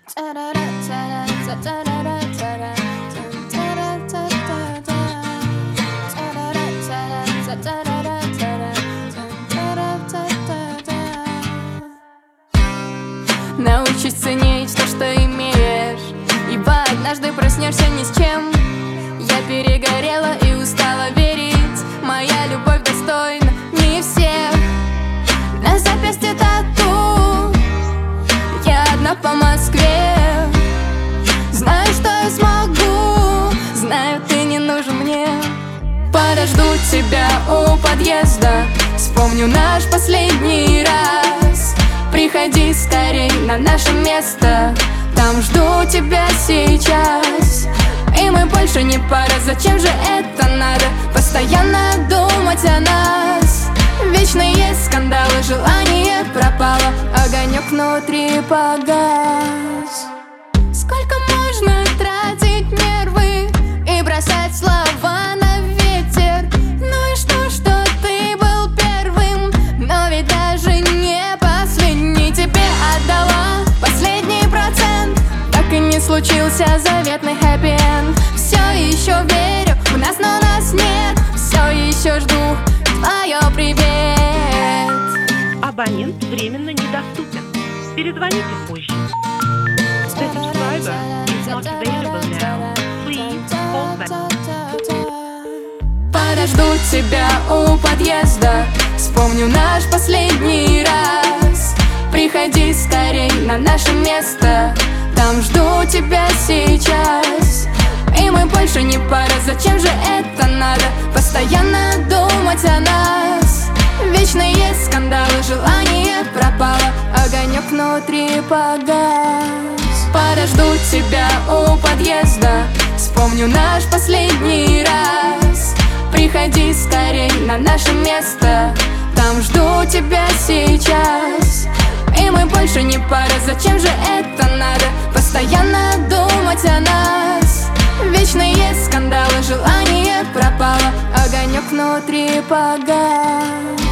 Научись ценить то, что имеешь, ибо однажды проснешься ни с чем. Я перегорела и устала верить, моя любовь достойна не всех. На запястье тату, я одна по Москве. Знаю, что я смогу, знаю, ты не нужен мне. Подожду тебя у подъезда, вспомню наш последний раз. Приходи скорей на наше место, там жду тебя сейчас. И мы больше не пара, зачем же это надо? Постоянно думать о нас. Вечные скандалы, желание пропало, огонек внутри погас. Сколько можно тратить нервы и бросать слова на ветер? Ну и что ты был первым, но ведь даже не последний. Тебе отдала последний процент, так и не случился заветный хэппи-энд. Все еще верю в нас, но нас нет. Все еще жду твое привет. Абонент временно недоступен. Перезвоните позже. The subscriber is not available now. Please call back. Подожду тебя у подъезда, вспомню наш последний раз. Приходи скорей на наше место, там жду тебя сейчас. И мы больше не пара, зачем же это надо? Постоянно думать о нас. Вечные скандалы, желание пропало, огонек внутри погас. Подожду тебя у подъезда, вспомню наш последний раз. Приходи скорей на наше место, там жду тебя сейчас. И мы больше не пара, зачем же это надо? Постоянно думать о нас. Вечные скандалы, желание пропало, огонек внутри погас.